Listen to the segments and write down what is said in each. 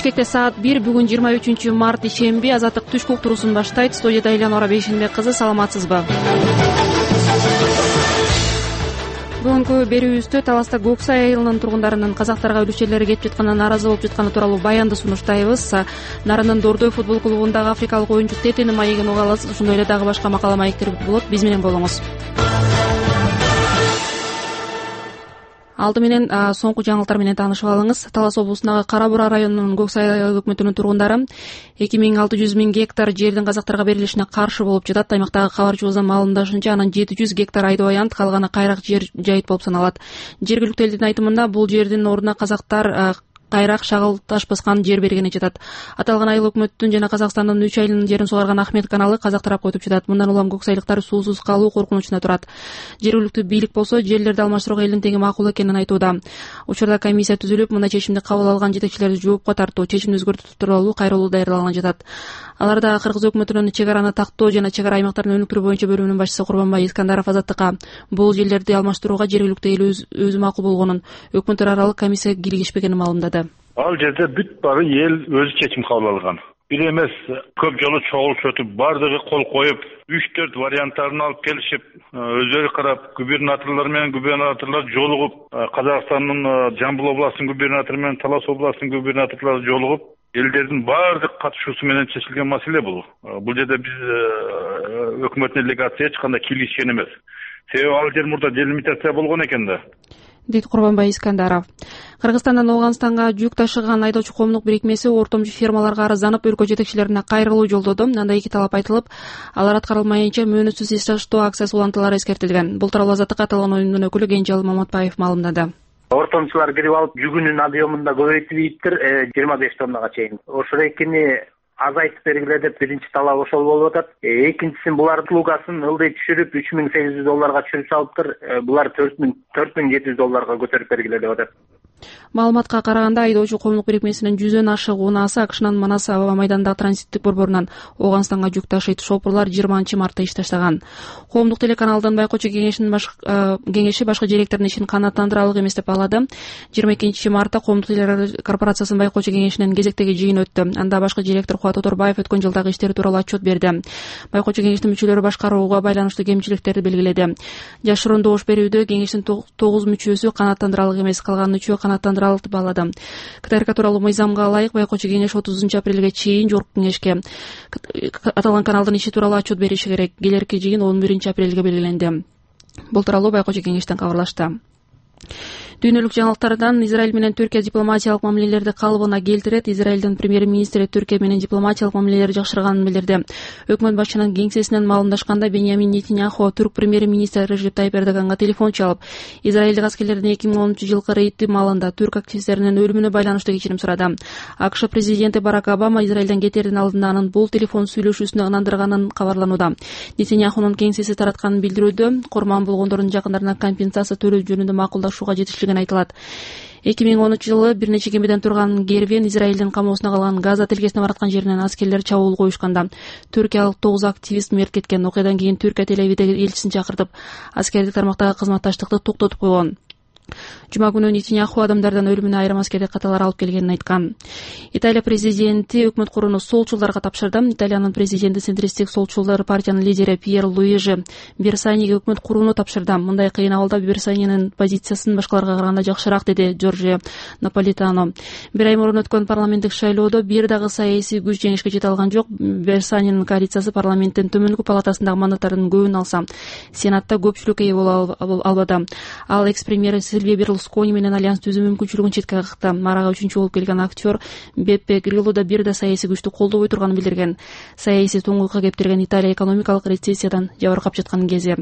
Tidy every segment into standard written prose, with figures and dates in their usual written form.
Бишкекте саат 1 бүгүн 23 март ишемби. Азаттык түшкү уктуруусун баштайт. Студияда Элеонора Бейшенбек кызы. Саламатсызбы? Бүгүнкү берүүбүздө Таласта Көксай айылынын тургундарынын казактарга өлүк жерлери кетип жатканына нааразы болуп жатканы тууралуу баянды сунуштайбыз. Нарынын Дордой футбол клубундагы африкалык оюнчу Тетени маегин угалыбыз. Ошондой эле дагы башка макала маектер болот. Биз менен болуңуз. Алды менен соңку жаңылыктар менен таанышып алыңыз. Талас облусундагы Кара Бура районунун Көксай айыл өкмөтүнүн тургундары 2600 миң гектар жердин казактарга берилишине каршы болуп жатат. Аймактагы кабарчыбыздын маалымдашынча, анан 700 гектар айдоо аянт, калганы кайрак жер жайыт болуп саналат. Жергиликтүү элдин айтымында бул жердин ордуна казактар кайрак шагыл таш баскан жер бергени жатат. Аталган айыл өкмөттүн жана Казакстандын 3 айылынын жерин сугарган Ахмет каналы казак тарапка өтүп жатат. Мындан улам көксайлыктар суусуз калуу коркунучуна турат. Жергиликтүү бийлик болсо жерлерди алмаштырууга элдин теңи макул экенин айтууда. Учурда комиссия түзүлүп, мындай чечимди кабыл алган жетекчилерди жоопко тартуу, чечимди өзгөртүү тууралуу кайрылуу даярдалган жатат. Аларда Кыргыз өкмөтүнүн чек араны тактоо жана чек ара аймактарын өнүктүрүү боюнча бөлүмүнүн башчысы Курманбай Искандаров Азаттыкка бул жерлерди алмаштырууга жергиликтүү эл өзү макул болгонун, өкмөттөр аралык комиссия киргишпегенин маалымдады. Ал жерде бүт бары ел өзү чечим кабыл алган. Бир эмес, көп жолу чогулуп өтүп, бардыгы кол коюп, 3-4 варианттарын алып келишип, өзүлөрү карап, губернаторлор менен губернаторлор жолугуп, Казакстандын Жамбыл областынын губернатору менен Талас областынын губернаторлору жолугуп, элдердин бардык катышуусу менен чечилген маселе бул. Бул жерде биз өкмөттүн делегация эч кандай киргизген эмес. Себеби ал жер мурда делимитация болгон экен да. Дейт Курманбай Искандаров. Кыргызстандан Ооганстанга жүк ташыган айдоочу коомдук бирикмеси ортомчу фермаларга арызданып, өлкө жетекчилерине кайрылуу жолдоду. Анда 2 талап айтылып, алар аткарылмайынча мөөнөтсүз иш таштоо акциясы улантылары эскертилген. Бул тууралуу Азаттыкка аталган оюндун өкүлү Кенжеалы Маматбаев маалымдады. Ортомчулар кирип алып, жүгүнүн объемун да көбөйтүп ийиптир, 25 тоннага чейин. Ошол экини азайтып бергиле деп биринчи талап ошол болуп атат. Экинчиси булар услугасын ылдый түшүрүп $3800 түшүрүп салыптыр. Булар $4700 көтөрүп бергиле деп атат. Маалыматка караганда, айдоочу коомдук бирикмесинин 100дөн ашык унаасы АКШнын Манас аба майданындагы транзиттик борборунан Ооганстанга жүк ташыйт. Шопурлар 20 мартта иш таштаган. Коомдук телеканалдын Байкочу кеңешинин кеңеши башкы директордун ишин канааттандырарлык эмес деп баалады. 22 мартта Коомдук телекорпорациясынын Байкочу кеңешинин кезектеги жыйын өттү. Анда башкы директор Кубат Оторбаев өткөн жылдагы иштери тууралуу отчет берди. Байкочу кеңештин мүчөлөрү башкарууга байланыштуу кемчиликтерди белгиледи. Жашыруун добуш берүүдө кеңештин 9 мүчөсү канааттандырарлык эмес, калган 3-өө канааттандырарлык деп баалады. КТРК тууралуу мыйзамга ылайык Байкочу кеңеш 30 апрелге чейин жогорку кеңешке аталган каналдын иши тууралуу отчет бериши керек. Келерки жыйын 11 апрелге белгиленди. Бул тууралуу Байкочу кеңештен кабарлашты. Дүйнөлүк жаңылыктардан Израиль менен Түркия дипломатиялык мамилелерди калыбына келтирет. Израилдин премьер-министри Түркия менен дипломатиялык мамилелерди жакшырганын билдирди. Өкмөт башчынын кеңсесинен маалымдашканда Беньямин Нетаньяху түрк премьер-министри Режеп Тайип Эрдоганга телефон чалып, Израилдик аскерлердин 2010 жылкы рейдти маалында түрк активисттеринин өлүмүнө байланыштуу кечирим сурады. АКШ президенти Барак Обама Израилден кетердин алдында анын бул телефон сүйлөшүүсүнө ынандырганын кабарланууда. Нетаньяхунун кеңсеси тараткан билдирүүдө курман болгондордун жакындарына компенсация төлөө жөнүндө макулдашууга жетишилген айтылат. 2010 жылы бир нече кемеден турган Гервен Израилдин камоосуна калган Газа тилкесине бараткан жеринен аскерлер чабуул коюшканда түркиялык 9 активист мерт кеткен. Окуядан кийин Түркия Тель-Авивдеги элчисин чакыртып, аскердик тармактагы кызматташтыкты токтотуп койгон. Жума күнү Нетаньяху адамдардан өлүмүнө айрым аскердик каталар алып келгенин айткан. Италия президенти өкмөт курууну солчулдарга тапшырды. Италиянын президенти центристтик солчулдар партиянын лидери Пьер Луижи Берсаниге өкмөт курууну тапшырды. Мындай кыйын абалда Берсанинин позициясын башкаларга караганда жакшыраак, деди Джорджио Наполитано. Бир ай мурун өткөн парламенттик шайлоодо бир дагы саясий күч жеңишке жете алган жок. Берсанинин коалициясы парламенттин төмөнкү палатасындагы мандаттардын көбүн алса, сенатта көпчүлүккө ээ боло албады. Ал экс-премьер Сильвио Берлускони менен альянс түзүү мүмкүнчүлүгүн четке какты. Марага 3-чү болуп келген актер Беппе Грилло да бир да саясий күчтү колдобой турганын билдирген. Саясий туңгуйга кептирген Италия экономикалык рецессиядан жабыркап жаткан кези.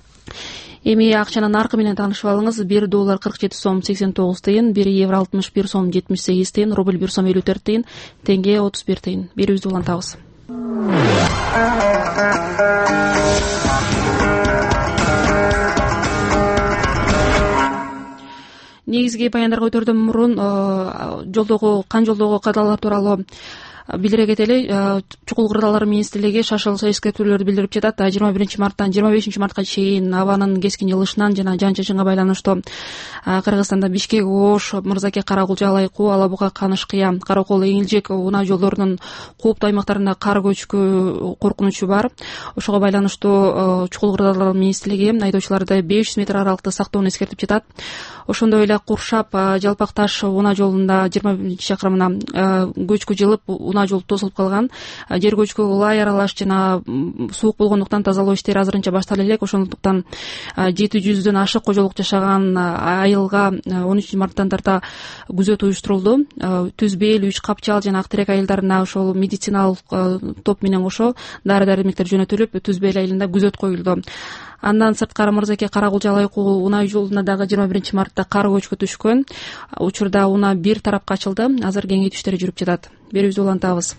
Эми акчанын наркы менен таанышып алыңыз. $1 47.89, 1 евро 61.78, рубль 1.54, тенге 31. Берүүбүздү улантабыз. Негизги баяндарга өтөрдөн мурун кан жолдогу кадалар тууралуу билдире кетели, Чукул Кырдаалдар министрлиги шашылса эскертүүлөрдү билдирип жатат. 21 марттан 25 мартка чейин абанын кескин жылышынан жана жан чачынга байланыштуу Кыргызстанда Бишкек, Ош, Мырзаке, Каракулча, Алайкуу, Ала Буга, Канышкыя, Каракол, Эңилжек унаа жолдорунун кооптуу аймактарына кар көчкү коркунучу бар. Ошого байланыштуу Чукул Кырдаалдар министрлиги айдоочуларды 500 метр аралыкта сактоону эскертип жатат. Ошондой эле Куршап, Жалпак Таш унаа жолунда 21 чакырымына көчкү жылып, унаа жол тосулуп калган. Жер көчкү лай аралаш жана суук болгондуктан тазалоо иштери азырынча баштале элек. Ошондуктан 700дөн ашык кожолук жашаган айылга 13 марттан тарта күзөт уюштурулду. Түзбел, Үч Капчал жана Актерек айылдарына ошол медициналык топ менен кошо дары-дармектер жөнөтүлүп, Түзбел айылында күзөт коюлду. Андан сырткары Мырзаке, Каракулча, Алайкуу унаа жолуна дагы 21 мартта кар көчкү түшкөн. Учурда унаа бир тарапка ачылды. Азыр кеңейтүү иштери жүрүп жатат. Берүүбүздү улантабыз.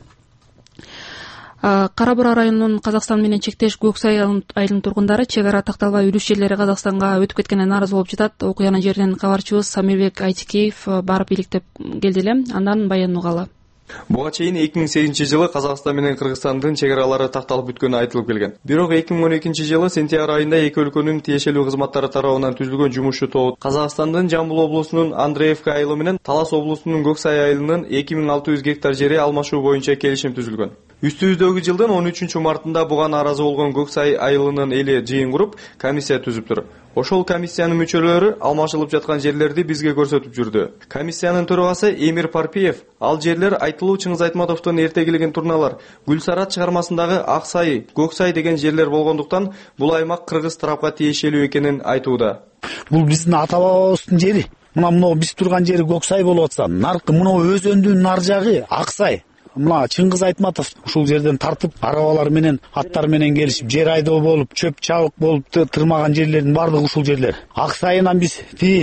Кара Бура районунун Казакстан менен чектеш Көксай айылынын тургундары чек ара такталбай үлүш жерлери Казакстанга өтүп кеткенине нааразы болуп жатат. Окуянын жеринен кабарчыбыз Самирбек Айтикеев барып иликтеп келди эле. Андан баянын угалы. Буга чейин 2008-жылы Казакстан менен Кыргызстандын чек аралары такталып бүткөнү айтылып келген. Бирок 2012-жылы сентябрь айында эки өлкөнүн тиешелүү кызматтары тарабынан түзүлгөн жумушчу топ Казакстандын Жамбыл облусунун Андреевка айылы менен Талас облусунун Көксай айылынын 2600 гектар жери алмашуу боюнча келишим түзүлгөн. Үстүбүздөгү жылдын 13 мартында буга нааразы болгон Көксай айылынын эли жыйын куруп, комиссия түзүптүр. Ошол комиссиянын мүчөлөрү алмашылып жаткан жерлерди бизге көрсөтүп жүрдү. Комиссиянын төрагасы Эмир Парпиев ал жерлер Айтылуу Чыңгыз Айтматовдун эртегилеген турналар Гүлсарат чыгармасындагы Аксай, Көксай деген жерлер болгондуктан бул аймак кыргыз тарапка тиешелүү экенин айтууда. Бул биздин ата-бабабыздын жери. Мына биз турган жери Көксай болуп атса, наркы мына өзөндүн нар жагы Аксай. Мына Чыңгыз Айтматов ушул жерден тартып, арабалар менен, аттар менен келишип, жер айдоо болуп, чөп чабык болуп тырмаган жерлердин бардыгы ушул жерлер. Аксайынан биз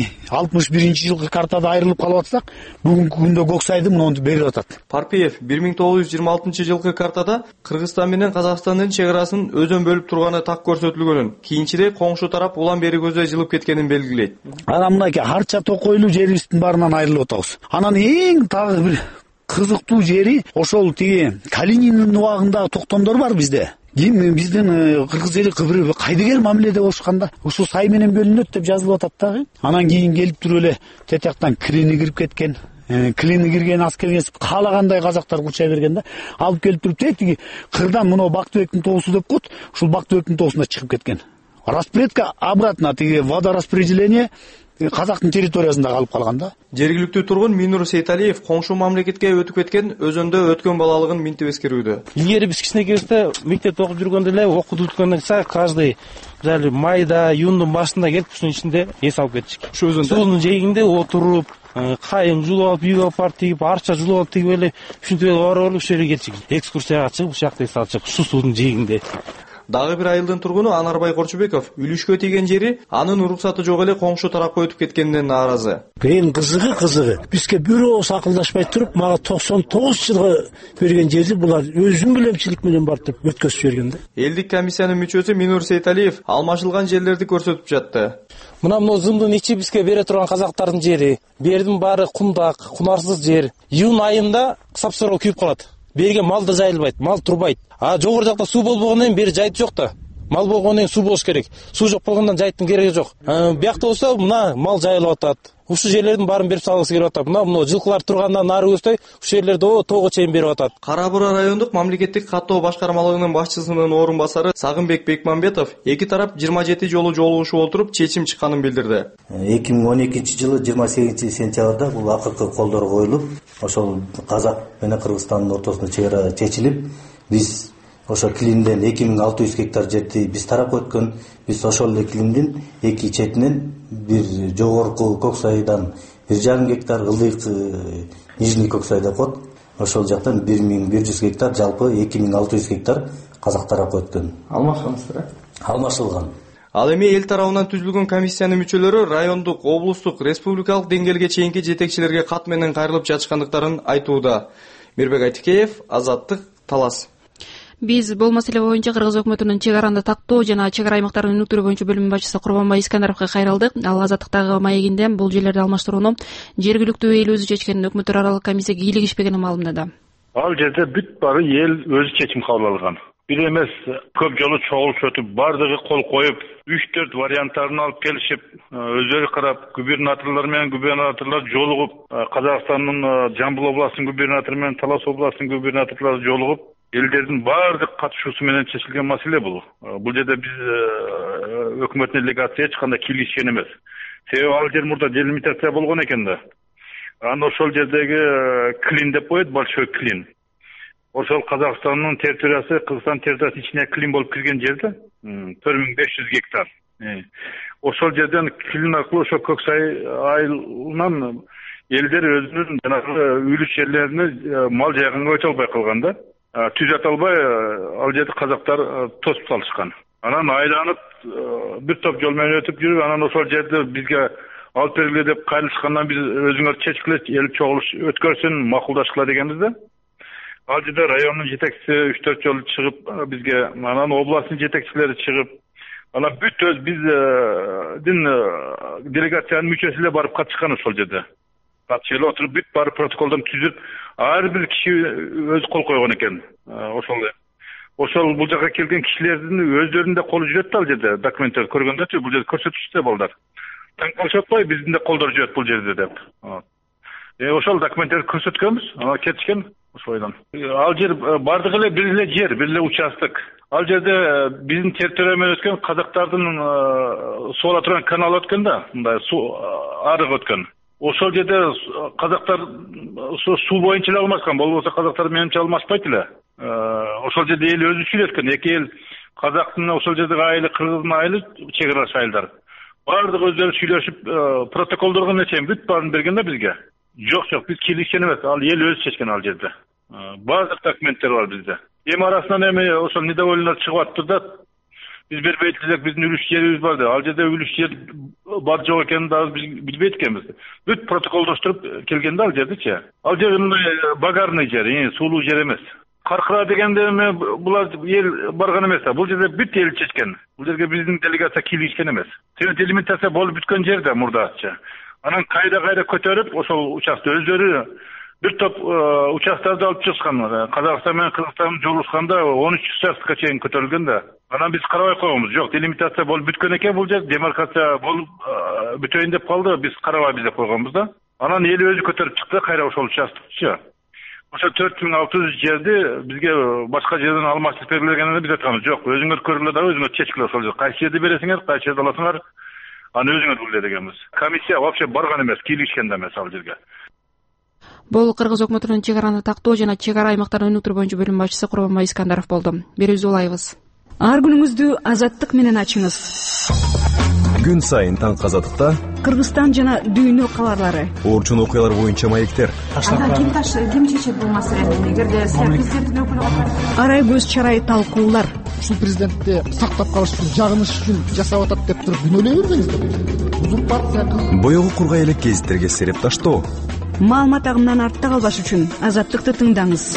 61-жылкы картада айрылып калып атсак, бүгүнкү күндө Көксайды мынтип берип атат. Парпиев 1926-жылкы картада Кыргызстан менен Казакстандын чек арасын өзөн бөлүп турганы так көрсөтүлгөнүн, кийинчерээк коңшу тарап улам бери көздөй жылып кеткенин белгилейт. Анан мынакей Арча Токойлуу жерибиздин баарынан айрылып атабыз. Анан эң тагы бир кызыктуу жери ошол тиги Калининдин убагындагы токтомдор бар бизде. Биздин кыргыз эли кыбыр кайдыгер мамиледе болушканда ушул сай менен бөлүнөт деп жазылып атат дагы. Анан кийин келип туруп эле тетяктан Клини кирип кеткен. Клини кирген аскерге каалагандай казактар курчай берген да. Алып келип туруп тиги кырдан мына Бактыбектин тоосу деп коет. Ушул Бактыбектин тоосуна чыгып кеткен. Распредка обратно тиги водораспределение Казактын территориясында калып калган да. Жергиликтүү тургун Минур Сейталиев коңшу мамлекетке өтүп кеткен өзөндө өткөн балалыгын минтип эскерүүдө. Илгери биз кичинекейбизде мектепте окуп жүргөндө эле окутуп бүткөндөн кийин каждый жали майда, июндун башында келип ушунун ичинде эс алып кетчүк. Ушу өзөндө суулун жээгинде отуруп, кайын жулуп алып, үйгө апарып тигип, арча жулуп алып тигип эле ушинтип эле барып ушул жерге келчүк. Экскурсияга чыгып, ушул жакта эс алчык. Ушу суудун жээгинде. Дагы бир айылдын тургуну Анарбай Корчубеков үлүшкө тийген жери анын уруксаты жок эле коңшу тарапка өтүп кеткенинен нааразы. Эң кызыгы бизге бирөө акылдашпай туруп, мага 99 жылга берген жерди булар өзүн билемчилик менен барып деп өткөзүп жиберген да. Элдик комиссиянын мүчөсү Минур Сейталиев алмашылган жерлерди көрсөтүп жатты. Мына зымдын ичи бизге бере турган казактардын жери. Бердин баары кумдак, кунарсыз жер. Июнь айында сапсыроо күйүп калат. Берге мал да жайылбайт, мал турбайт. Жогору жакта суу болбогондон кийин бери жайыт жок да. Мал болгондон кийин суу болуш керек. Суу жок болгондон жайыттын кереги жок. Биякта болсо мына мал жайылып атат. Ушул жерлердин баарын берип салгысы келип атат. Мына жылкылар тургандан нары көздөй ушул жерлерди тоого чейин берип атат. Кара Бура райондук мамлекеттик каттоо башкармалыгынын башчысынын орун басары Сагынбек Бекмамбетов эки тарап 27 жолу жолугушуп отуруп чечим чыкканын билдирди. 2012-жылы 28-сентябрда бул акыркы колдор коюлуп, ошол Казак менен Кыргызстандын ортосунда чек ара чечилип, биз ошо Клинден 2600 гектар жерди биз тарап өткөн. Биз ошол Клиндин эки четинен бир жогорку Көксайдан 1,5 гектар, ылдык Нижний Көксай деп коет. Ошол жактан 1100 гектар, жалпы 2600 гектар казак тарапка өткөн. Алмашкансыздар? Алмашылган. Ал эми эл тарабынан түзүлгөн комиссиянын мүчөлөрү райондук, облустук, республикалык деңгээлге чейинки жетекчилерге кат менен кайрылып жатышкандыктарын айтууда. Мирбек Айтикеев, Азаттык, Талас. Биз бул маселе боюнча Кыргыз өкмөтүнүн чек араны тактоо жана чек ара аймактарын өнүктүрүү боюнча бөлүм башчысы Курманбай Искандаровго кайрылдык. Ал Азаттыктагы маегинде бул жерлерди алмаштырууну жергиликтүү эл өзү чечкенин, өкмөттөр аралык комиссияга кийлигишпегенин маалымдады. Ал жерде бүт баары эл өзү чечим кабыл алган. Бир эмес, көп жолу чогулуш өтүп, бардыгы кол коюп, 3-4 варианттарын алып келишип, өзүлөрү карап, губернаторлор менен губернаторлор жолугуп, Казакстандын Жамбыл областынын губернатору менен Талас областынын губернаторлору жолугуп, элдердин баардык катышуусу менен чечилген маселе бул. Бул жерде биз өкмөттүн делегация эч кандай кийлигишкен эмес. Себеби ал жер мурда делимитация болгон экен да. Аны ошол жердеги клин деп коет, большой клин. Ошол Казакстандын территориясы, Кыргызстан территориясы ичине клин болуп кирген жерде 4500 гектар. Ошол жерден клин аркылуу ошо Көксай айылынан элдер өзүнүн жанагы үйлүч жерлерине мал жайганга өтө албай калган да. Түзөт албай ал жерде казактар тосуп салышкан. Анан айланып бир топ жол менен өтүп жүрүп, анан ошол жерде бизге алып бергиле деп кайрылышкандан биз өзүңөр чечкиле, эл чогулуш өткөрсүн, макулдашкыла дегенбиз да. Ал жерде райондун жетекчиси 3-4 жолу чыгып бизге, анан областтын жетекчилери чыгып, анан бүт өз биздин делегациянын мүчөсү эле барып катышкан ошол жерде. Катышып эле отуруп бүт баары протоколдон түзүп, ар бир киши өзү кол койгон экен. Ошол бул жака келген кишилердин өздөрүнүн да колу жүрөт да ал жерде, документтерди көргөндө бул жерде көрсөтүштү балдар. Таң калышып атпайбы биздин да колдор жүрөт бул жерде деп. Ошол документтерди көрсөткөнбүз, анан кетишкен ошойдон. Ал жер бардыгы эле бир эле жер, бир эле участок. Ал жерде биздин территория менен өткөн казактардын суула турган канал өткөн да, мындай суу арык өткөн. Ошол жерде казактар суу боюнча эле алмашкан, болбосо казактар менимче алмашпайт эле. Ошол жерде эл өзү сүйлөткөн, эки эл казактын ошол жердеги айылы, кыргыздын айылы чек-аралаш айылдар. Бардыгы өздөрү сүйлөшүп, протоколдорго чейин бүт баарын берген да бизге. Жок, биз кийлигишкен эмес, ал эл өзү чечкен ал жерде. Баардык документтер бар бизде. Эми арасынан эми ошол недовольнолор чыгып атты да, биз бербейт десек, биздин үлүш жерибиз бар деп. Ал жерде үлүш жер бар жок экенин да биз билбейт экенбиз. Бүт протоколдоштуруп келген да ал жердичи. Ал жер мындай багарный жер, суулуу жер эмес. Каркыра дегенде эми булар эл барган эмес. Бул жерде бүт эл чечкен. Бул жерге биздин делегация кийлигишкен эмес. Себеби делимитация болуп бүткөн жерде мурдачы. Анан кайда көтөрүп, ошол участок өздөрү бир топ участоктарды алып чыккан. Казакстан менен Кыргызстан жолугушканда 13 участокко чейин көтөрүлгөн да. Анан биз карабай койгонбуз. Жок, делимитация болуп бүткөн экен бул жер, демаркация болуп бүтөйүн деп калды, биз карабайбыз деп койгонбуз да. Анан эл өзү көтөрүп чыкты, кайра ошол участокчу. Ошо 4600 жерди бизге башка жерден алмаштырып берилгенин биз айтканбыз. Жок, өзүңөр көргүлө да, өзүңөр чечкиле ошол жер. Кайсы жерди бересиңер, кайсы жерди аласыңар, аны өзүңөр биле дегенбиз. Комиссия вообще барган эмес, кийлигишкен да эмес ал жерге. Бул Кыргыз өкмөтүнүн чек араны тактоо жана чек ара аймактарын өнүктүрүү боюнча бөлүм башчысы Курманбай Искандаров болду. Берүүбүздү улайбыз. Ар күнүңүздү азаттык менен ачыңыз. Күн сайын таңкы азаттыкта Кыргызстан жана дүйнө кабарлары, орчун окуялар боюнча маектер. Ким чечет бул маселени? Эгерде сиз президенттин өкүлү катары арай көз чарай талкуулар. Ушул президентти сактап калыш үчүн, жагыныш үчүн жасап атат деп туруп күнөөлөй бербеңиздер. Узурпация. Боёгу кургай элек гезиттерге сереп таштоо. Маалымат агымынан артта калбаш үчүн азаттыкты тыңдаңыз.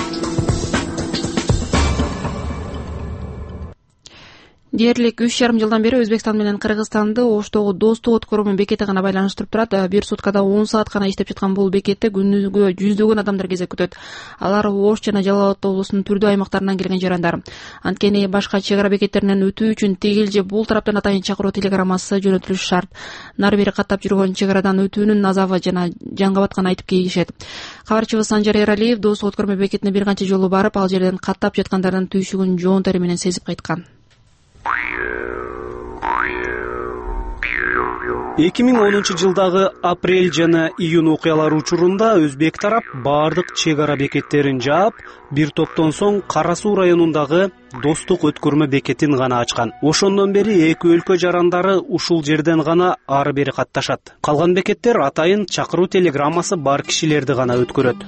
Дээрлик 3,5 жылдан бери Өзбекстан менен Кыргызстанды Оштогу достук өткөрүү бекети гана байланыштырып турат. Бир суткада 10 саат гана иштеп жаткан бул бекетте күнүгө жүздөгөн адамдар кезек күтөт. Алар Ош жана Жалал Абад облусунун түрдүү аймактарынан келген жарандар. Анткени башка чек ара бекеттеринен өтүү үчүн тигил же бул тараптан атайын чакыруу телеграммасы жөнөтүлүшү шарт. Нары бери каттап жүргөн чек арадан өтүүнүн азабы жана жанга батканын айтып кейишет. Кабарчыбыз Санжар Эралиев достук өткөрмө бекетине бир канча жолу барып, ал жерден каттап жаткандардын түйшүгүн жоон тери менен сезип кайткан. 2010 жылдагы апрель жана июнь окуялары учурунда өзбек тарап баардык чек ара бекеттерин жаап, бир топтон соң Кара Суу районундагы достук өткөрмө бекетин гана ачкан. Ошондон бери эки өлкө жарандары ушул жерден гана ары бери катташат. Калган бекеттер атайын чакыруу телеграммасы бар кишилерди гана өткөрөт.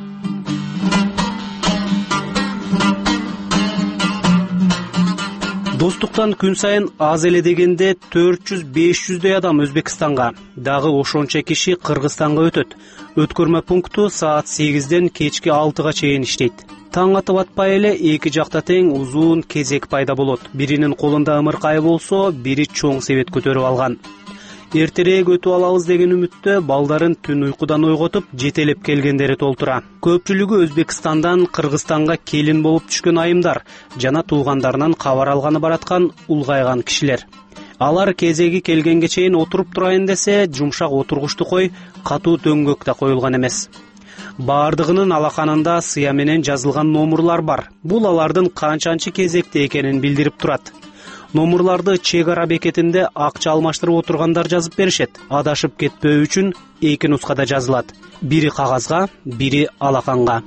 Достуктан күн сайын аз эле дегенде 400-500 адам Өзбекстанга, дагы ошончо киши Кыргызстанга өтөт. Өткөрмө пункту саат 8ден кечки 6га чейин иштейт. Таң атып атпай эле эки жакта тең узун кезек пайда болот. Биринин колунда ымыркай болсо, бири чоң себет көтөрүп алган. Эртерээк өтүп алабыз деген үмүттө балдарын түн уйкудан ойготуп жетелеп келгендери толтура. Көпчүлүгү Өзбекстандан Кыргызстанга келин болуп түшкөн айымдар жана туугандарынан кабар алганы бараткан улгайган кишилер. Алар кезеги келгенге чейин отуруп турайын десе, жумшак отургучту кой, катуу дөңгөк да коюлган эмес. Бардыгынын алаканында сыя менен жазылган номурлар бар. Бул алардын канчанчы кезекте экенин билдирип турат. Номурларды чек ара бекетинде акча алмаштырып отургандар жазып беришет. Адашып кетпөө үчүн эки нускада жазылат. Бири кагазга, бири алаканга.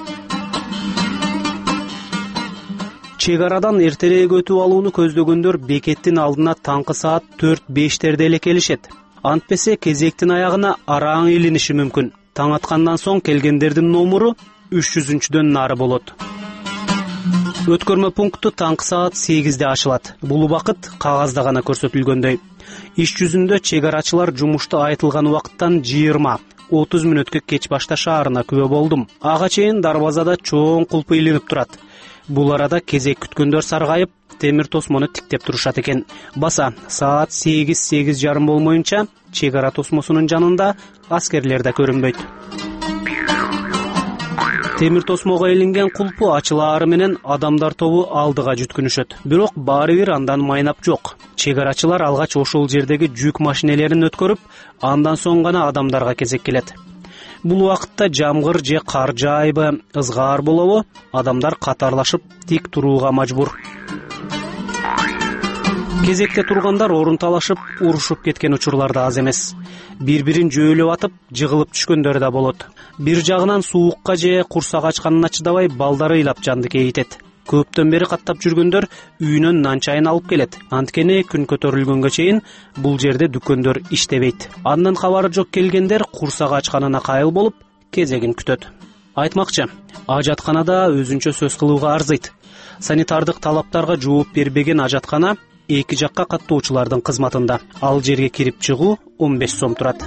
Чек арадан эртерээк өтүп алууну көздөгөндөр бекеттин алдына таңкы саат 4-5терде эле келишет. Антпесе кезектин аягына араң илиниши мүмкүн. Таң аткандан соң келгендердин номуру 300-дөн нары болот. Өткөрмө пункту таңкы саат 8-де ачылат. Бул убакыт кагазда гана көрсөтүлгөндөй. Иш жүзүндө чек арачылар жумушта айтылган убакыттан 20-30 мүнөткө кеч башташаарына күбө болдум. Ага чейин дарбазада чоң кулпу илинип турат. Бул арада кезек күткөндөр саргайып, темир тосмону тиктеп турушат экен. Баса саат 8-8:30 болмоюнча чек ара тосмосунун жанында аскерлер да көрүнбөйт. Темир тосмого илинген кулпу ачылаары менен адамдар тобу алдыга жүткүнүшөт. Бирок баары бир андан майнап жок. Чек арачылар алгач ошол жердеги жүк машинелерин өткөрүп, андан соң гана адамдарга кезек келет. Бул убакытта жамгыр же кар жаайбы, ызгаар болобу, адамдар катарлашып тик турууга мажбур. Кезекте тургандар орун талашып, урушуп кеткен учурлар да аз эмес. Бири-бирин жөөлөп атып, жыгылып түшкөндөр да болот. Бир жагынан суукка же курсак ачканына чыдабай балдары ыйлап жанды кейитет. Көптөн бери каттап жүргөндөр үйүнөн нан чайын алып келет. Анткени күн көтөрүлгөнгө чейин бул жерде дүкөндөр иштебейт. Андан кабары жок келгендер курсак ачканына кайыл болуп, кезегин күтөт. Айтмакчы, ажатканада өзүнчө сөз кылууга арзыйт. Санитардык талаптарга жооп бербеген ажаткана эки жакка каттоочулардын кызматында. Ал жерге кирип чыгуу 15 сом турат.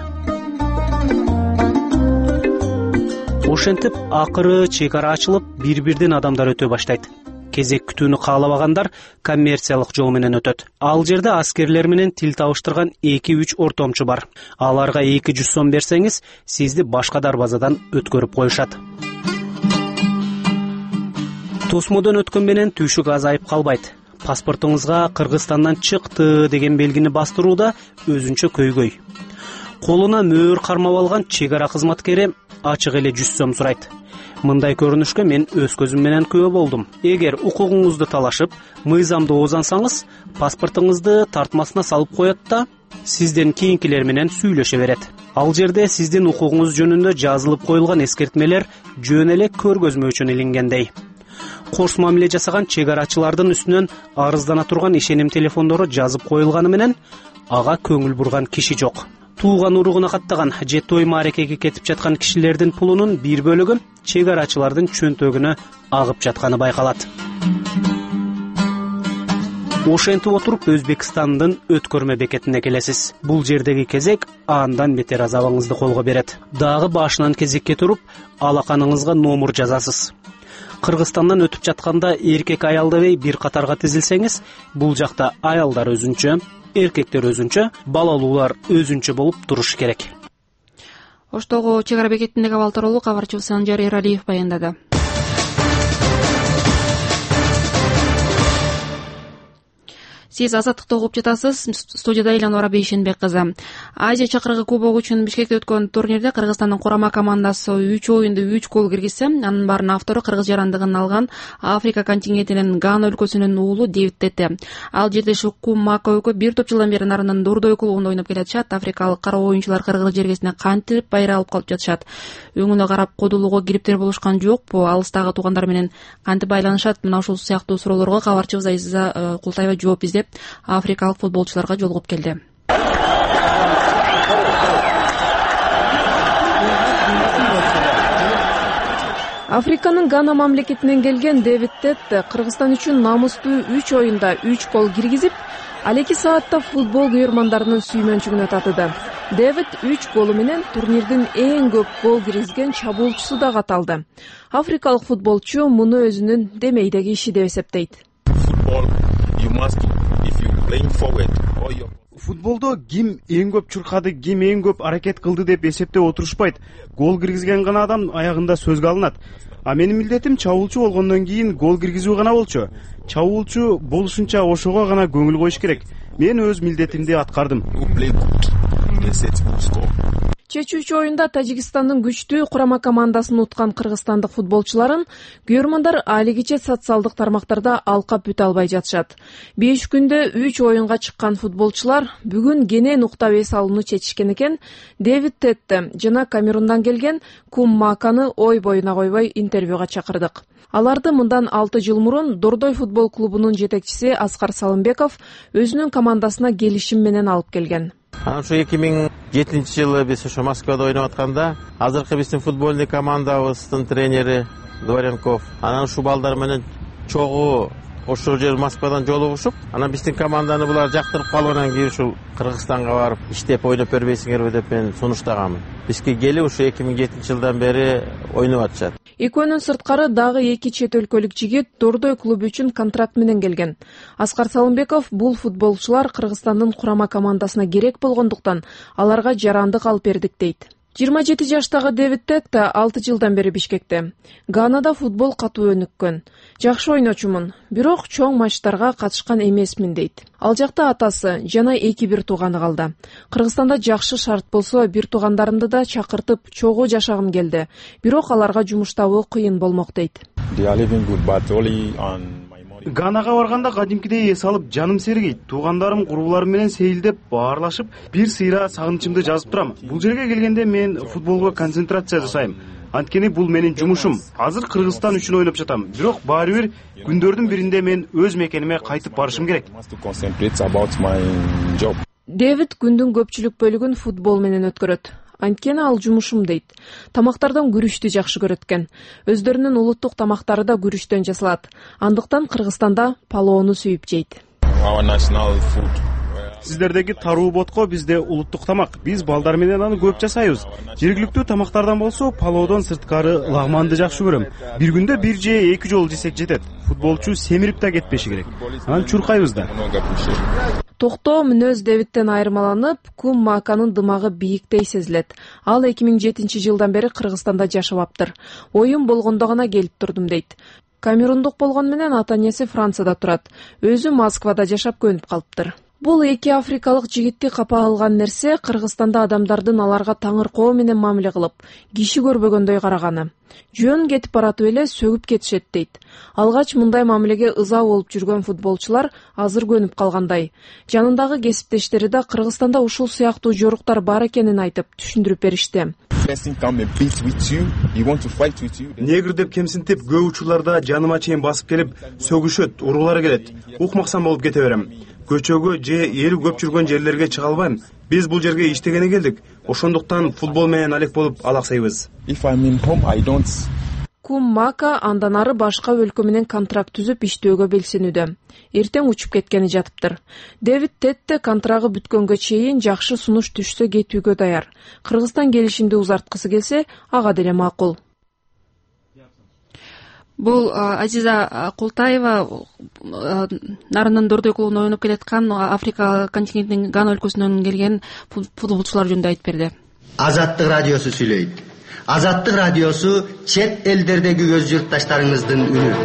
Ошентип акыры чек ара ачылып, бир-бирден адамдар өтө баштайт. Кезек күтүүнү каалабагандар коммерциялык жол менен өтөт. Ал жерде аскерлер менен тил табыштырган 2-3 ортомчу бар. Аларга 200 сом берсеңиз, сизди башка дарбазадан өткөрүп коюшат. Тосмодон өткөн менен түйшүк азайып калбайт. Паспортуңузга Кыргызстандан чыкты деген белгини бастырууда өзүнчө көйгөй. Колуна мөөр кармап алган чек ара кызматкери ачык эле 100 сом сурайт. Мындай көрүнүшкө мен өз көзүм менен күбө болдум. Эгер укугуңузду талашып, мыйзамды озансаңыз, паспортуңузду тартмасына салып коет да, сизден кийинкилер менен сүйлөшө берет. Ал жерде сиздин укугуңуз жөнүндө жазылып коюлган эскертмелер жөн эле көргөзмө үчүн илингендей. Корс мамиле жасаган чек арачылардын үстүнөн арыздана турган ишеним телефондору жазып коюлганы менен ага көңүл бурган киши жок. Тууган уругуна каттаган же той маарекеге кетип жаткан кишилердин пулунун бир бөлүгү чек арачылардын чөнтөгүнө агып жатканы байкалат. Ошентип отуруп Өзбекстандын өткөрмө бекетине келесиз. Бул жердеги кезек андан бетер азабыңызды колго берет. Дагы башынан кезекке туруп, алаканыңызга номур жазасыз. Кыргызстандан өтүп жатканда эркек аял дебей бир катарга тизилсеңиз, бул жакта аялдар өзүнчө, эркектер өзүнчө, балалуулар өзүнчө болуп туруш керек. Оштогу чек ара бекетиндеги абал тууралуу кабарчыбыз Санжар Эралиев баяндады. Сиз азаттыкты угуп жатасыз. Студияда Эланора Бейшенбек кызы. Азия чакырыгы кубогу үчүн Бишкекте өткөн турнирде Кыргызстандын курама командасы 3 оюнда 3 гол киргизсе, анын баарынын автору кыргыз жарандыгын алган Африка континентинин Гана өлкөсүнүн уулу Дэвид Тете. Ал жерде Шукку Макоуко бир топ жылдан бери нарынын Дурдой клубунда ойноп келатышат. Африкалык кара оюнчулар кыргыз жергесине кантип байра алып калып жатышат. Өңүнө карап кодулууга кириптер болушкан жокпу? Алыстагы туугандар менен кантип байланышат? Мына ушул сыяктуу суроолорго кабарчыбыз Айза Култаева жооп издеп африкалык футболчуларга жолугуп келди. Африканын Гана мамлекетинен келген Дэвид Тетте Кыргызстан үчүн намустуу 3 оюнда 3 гол киргизип, ал 2 саатта футбол күйөрмандарынын сүймөнчүгүнө татыды. Дэвид 3 голу менен турнирдин эң көп гол киргизген чабуулчусу да каталды. Африкалык футболчу муну өзүнүн демейдеги иши деп эсептейт. футболдо ким эң көп чуркады, ким эң көп аракет кылды деп эсептеп отурушпайт. Гол киргизген гана адам аягында сөзгө алынат. А менин милдетим чабуулчу болгондон кийин гол киргизүү гана болчу. Чабуулчу болушунча ошого гана көңүл коюш керек. Мен өз милдетимди аткардым. Чечүүчү оюнда Тажикстандын күчтүү курама командасын уткан кыргызстандык футболчуларын көрөрмандар алигиче социалдык тармактарда алкап бүтө албай жатышат. 5 күндө 3 оюнга чыккан футболчулар бүгүн кенен нукта эс алууну чечишкен экен. Дэвид Тетте жана Камерундан келген Кум Маканы ой боюна койбой интервьюга чакырдык. Аларды мындан 6 жыл мурун Дордой футбол клубунун жетекчиси Аскар Салымбеков өзүнүн командасына келишим менен алып келген. Ушу 2007-жылы биз ошо Москвада ойноп атканда, азыркы биздин футбольный командабыздын тренери Дворенков, анан ушу балдар менен чогуу ошол жер Москвадан жолугушуп, анан биздин команданы булар жактырып калгандан кийин ушул Кыргызстанга барып иштеп ойноп бербейсиңерби деп мен сунуштаганмын. Бизге келип ушу 2007-жылдан бери ойноп атышат. Экөөнүн сырткары дагы 2 чет өлкөлүк жигит Дордой клубу үчүн контракт менен келген. Аскар Салымбеков бул футболчулар Кыргызстандын курама командасына керек болгондуктан аларга жарандык алып бердик дейт. 27 жаштагы Дэвид Тетте 6 жылдан бери Бишкекте. Ганада футбол катуу өнүккөн. Жакшы ойночумун, бирок чоң матчтарга катышкан эмесмин дейт. Ал жакта атасы жана 2 тууганы калды. Кыргызстанда жакшы шарт болсо, бир туугандарымды да чакыртып чогуу жашагым келди. Бирок аларга жумуш табуу кыйын болмок дейт. Ганага барганда кадимкидей эс алып жаным сергейт. Туугандарым, курбуларым менен сейилдеп, баарлашып, бир сыйра сагынычымды жазып турам. Бул жерге келгенде мен футболго концентрация жасайм. Анткени бул менин жумушум. Азыр Кыргызстан үчүн ойноп жатам. Бирок баары бир күндөрдүн биринде мен өз мекениме кайтып барышым керек. Дэвид күндүн көпчүлүк бөлүгүн футбол менен өткөрөт. Анткени ал жумушум дейт. Тамактардан күрүштү жакшы көрөт экен. Өздөрүнүн улуттук тамактары да күрүштөн жасалат. Андыктан Кыргызстанда палоону сүйүп жейт. Сиздердеги таруу ботко бизде улуттук тамак. Биз балдар менен аны көп жасайбыз. Жергиликтүү тамактардан болсо, палоодон сырткары лагманды жакшы көрөм. Бир күндө 1 же 2 жолу жесек жетет. Футболчу семирип да кетпеши керек. Анан чуркайбыз да. Токтоо мүнөз Дэвидтен айырмаланып, Кум Маканын дымагы бийиктей сезилет. Ал 2007 жылдан бери Кыргызстанда жашабаптыр. Оюн болгондо гана келип турдум дейт. Камерундук болгон менен ата-энеси Францияда турат. Өзү Москвада жашап көнүп калыптыр. Бул 2 африкалык жигитти капа алган нерсе Кыргызстанда адамдардын аларга таңыркоо менен мамиле кылып, киши көрбөгөндөй караганы. Жөн кетип баратып эле сөгүп кетишет дейт. Алгач мындай мамилеге ыза болуп жүргөн футболчулар азыр көнүп калгандай. Жанындагы кесиптештери да Кыргызстанда ушул сыяктуу жоруктар бар экенин айтып түшүндүрүп беришти. Негр деп кемсинтип, көп учурларда жаныма чейин басып келип, сөгүшөт, уруулары келет. Укмаксан болуп кете берем. Көчөгө же эл көп жүргөн жерлерге чыга албайм. Биз бул жерге иштегени келдик. Ошондуктан футбол менен алек болуп алаксайбыз. Кум Мака андан ары башка өлкө менен контракт түзүп иштөөгө белсенүүдө. Эртең учуп кеткени жатыптыр. Дэвид Тетте контрагы бүткөнгө чейин жакшы сунуш түшсө кетүүгө даяр. Кыргызстан келишимди узарткысы келсе, ага деле макул. Бул Азиза Култаева нарынын Дордой клубунда ойноп келаткан Африка континентинин Гана өлкөсүнөн келген футболчулар жөнүндө айтып берди. Азаттык радиосу сүйлөйт. Азаттык радиосу чет элдердеги өз журтташтарыңыздын үнү.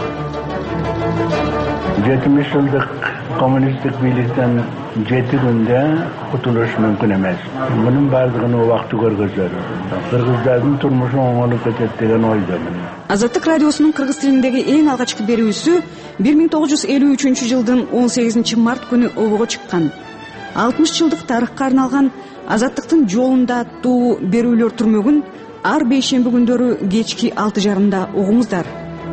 70 жылдык коммунисттик бийликтен 7 күндө кутулуш мүмкүн эмес. Мунун бардыгын убакыты көргөзөр. Кыргыздардын турмушу оңолуп кетет деген ойдомун. Азаттык радиосунун кыргыз тилиндеги эң алгачкы берүүсү 1953 жылдын 18 март күнү обого чыккан. 60 жылдык тарыхка арналган Азаттыктын жолунда аттуу берүүлөр түрмөгүн ар бейшемби күндөрү кечки 6:30 угуңуздар.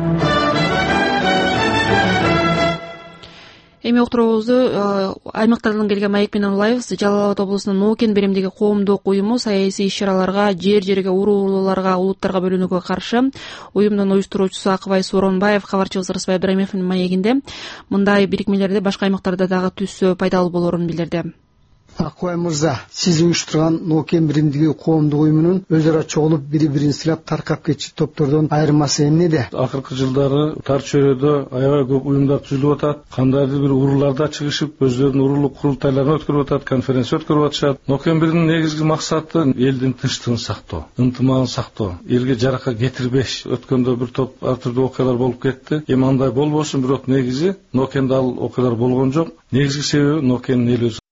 Эми уктуруубузду аймактардан келген маек менен улайбыз. Жалал Абад облусунун Нокен беремдеги коомдук уюму саясий иш-чараларга, жер-жерге уруулууларга, улуттарга бөлүнүүгө каршы. Уюмдун уюштуруучусу Акыбай Сооронбаев кабарчыбыз Рысбай Ибраимовдун маегинде мындай бирикмелерди башка аймактарда дагы түзсө пайдалуу болорун билдирди. Акбай мырза, сиз уюштурган Нокен биримдиги коомдук уюмунун өз ара чогулуп бири-бирин сыйлап таркап кетчү топтордон айырмасы эмнеде? Акыркы жылдары тар чөйрөдө аябай көп уюмдар түзүлүп атат. Кандайдыр бир урууларда чыгышып, өздөрүнүн уруулук курултайларын өткөрүп атат, конференция өткөрүп атышат. Нокен биринин негизги максаты элдин тынчтыгын сактоо, ынтымагын сактоо, элге жаракка кетирбеш. Өткөндө бир топ ар түрдүү окуялар болуп кетти. Эми андай болбосун, бирок негизи Нокенде ал окуялар болгон жок. Негизги себеби Нокенин эл өзү.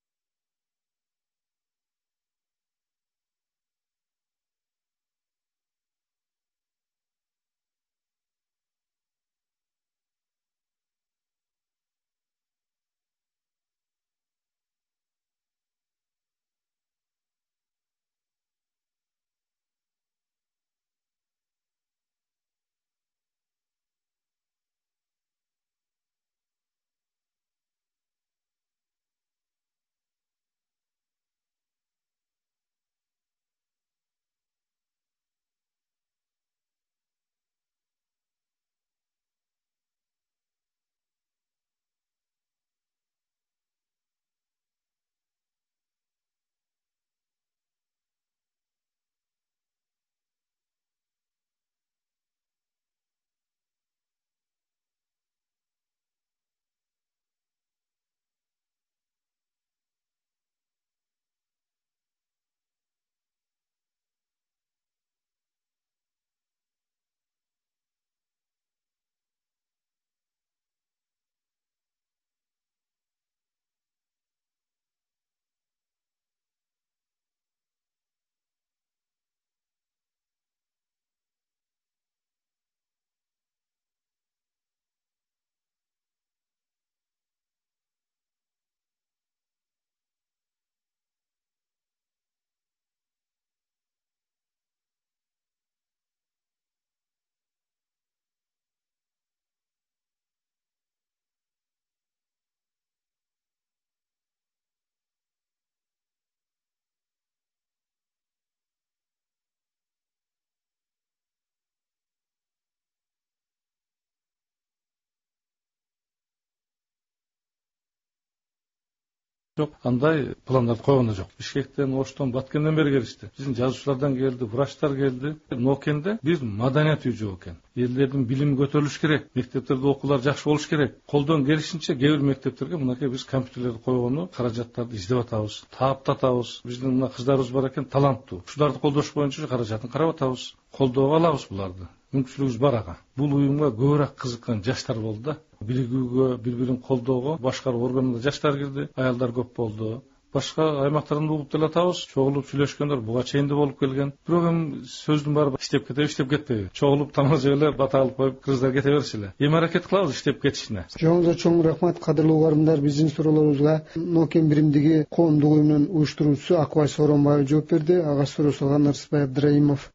Жок, андай пландар койгон жок. Бишкектен, Оштон, Баткенден бери келишти. Биздин жазуучулардан келди, врачтар келди. Нокенде бир маданият үй жок экен. Элдердин билими көтөрүлүш керек, мектептерде окуулар жакшы болуш керек. Колдон келишинче кээ бир мектептерге мынакей биз компьютерлерди койгону, каражаттарды издеп атабыз, таптатабыз. Биздин мына кыздарыбыз бар экен, таланттуу. Ушуларды колдош боюнча каражатын карап атабыз, колдоого алабыз буларды. Мүмкүнчүлүгүбүз бар ага. Бул уюмга көбүрөөк кызыккан жаштар болду да. Биригүүгө, бири-бирин колдоого башкаруу органында жаштар кирди, аялдар көп болду. Башка аймактардан угуп деле атабыз, чогулуп сүйлөшкөндөр буга чейин да болуп келген. Бирок эми сөздүн баары иштеп кетеби? Чогулуп тамак жеп эле бата алып коюп кыргыздар кете берсиле. Эми аракет кылабыз иштеп кетишине. Жоңузга чоң рахмат, кадырлуу угарымдар. Биздин суроолорубузга Нокен биримдиги коомдук уюмунун уюштуруучусу Акбай Сооронбаев жооп берди. Ага суроосу Ырсыбай Абдыраимов.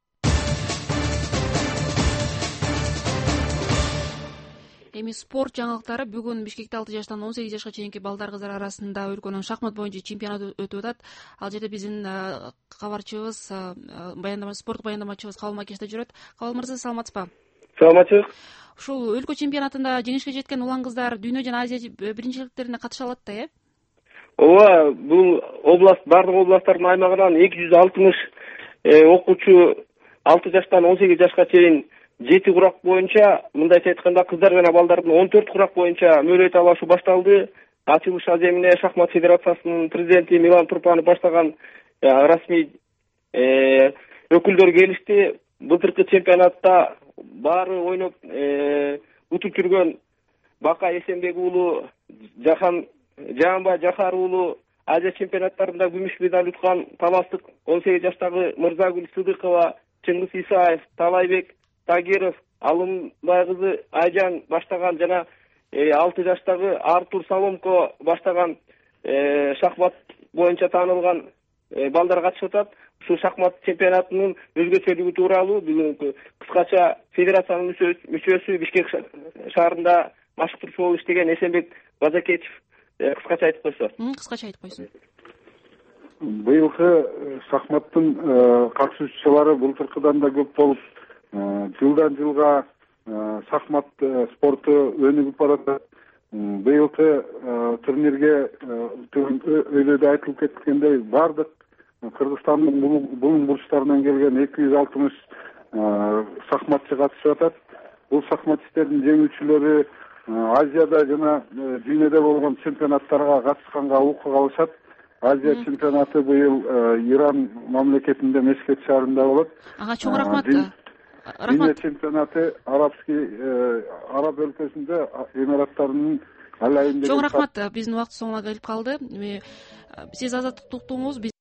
Эми спорт жаңылыктары бүгүн Бишкекте 6 жаштан 18 жашка чейинки балдар кыздар арасында өлкөнүн шахмат боюнча чемпионат өтүп атат. Ал жерде биздин кабарчыбыз, спорт баяндамачыбыз Кабыл Макеш да жүрөт. Кабыл мырза, саламатсызбы? Саламатчылык. Ушул өлкө чемпионатында жеңишке жеткен улан кыздар дүйнө жана Азия биринчиликтерине катыша алат да, Ооба, бул област, бардык областтардын аймагынан 260 окуучу 6 жаштан 18 жашка чейин 7 курак боюнча, мындайча айтканда кыздар жана балдардын 14 курак боюнча мөөнөт талашуу башталды. Ачылыш аземине шахмат федерациясынын президенти Милан Турпанов баштаган расмий өкүлдөр келишти. Былтыркы чемпионатта баары ойноп утуп жүргөн Бака Эсенбек уулу, Жаанбай Жахар уулу Азия чемпионаттарында күмүш медаль уткан таластык 18 жаштагы Мырзагүл Сыдыкова, Чыңгыз Исаев, Талайбек Тагиров, Алымбай кызы Айжан баштаган жана 6 жаштагы Артур Саломко баштаган шахмат боюнча таанылган балдар катышып атат. Ушул шахмат чемпионатынын өзгөчөлүгү тууралуу бүгүнкү кыскача федерациянын мүчөсү Бишкек шаарында машыктыруучу болуп иштеген Эсенбек Базакетов кыскача айтып койсо. Кыскача айтып койсун. Быйылкы шахматтын катышуучулары былтыркыдан да көп болуп, жылдан жылга шахмат спорту өнүгүп баратат. быйылкы турнирге өйдө айтылып кеткендей баардык Кыргызстандын булуң бурчтарынан келген 260 шахматчы катышып атат. Бул шахматчылардын жеңүүчүлөрү Азияда жана дүйнөдө болгон чемпионаттарга катышканга укук алышат. Азия чемпионаты быйыл Иран мамлекетинде Мешкет шаарында болот. Ага, чоң рахмат. Дүйнө чемпионаты араб өлкөсүндө Эмираттарынын Алайын деген. Чоң рахмат. Биздин убакыт соңуна келип калды. Сиз Азаттыкты уктуңуз.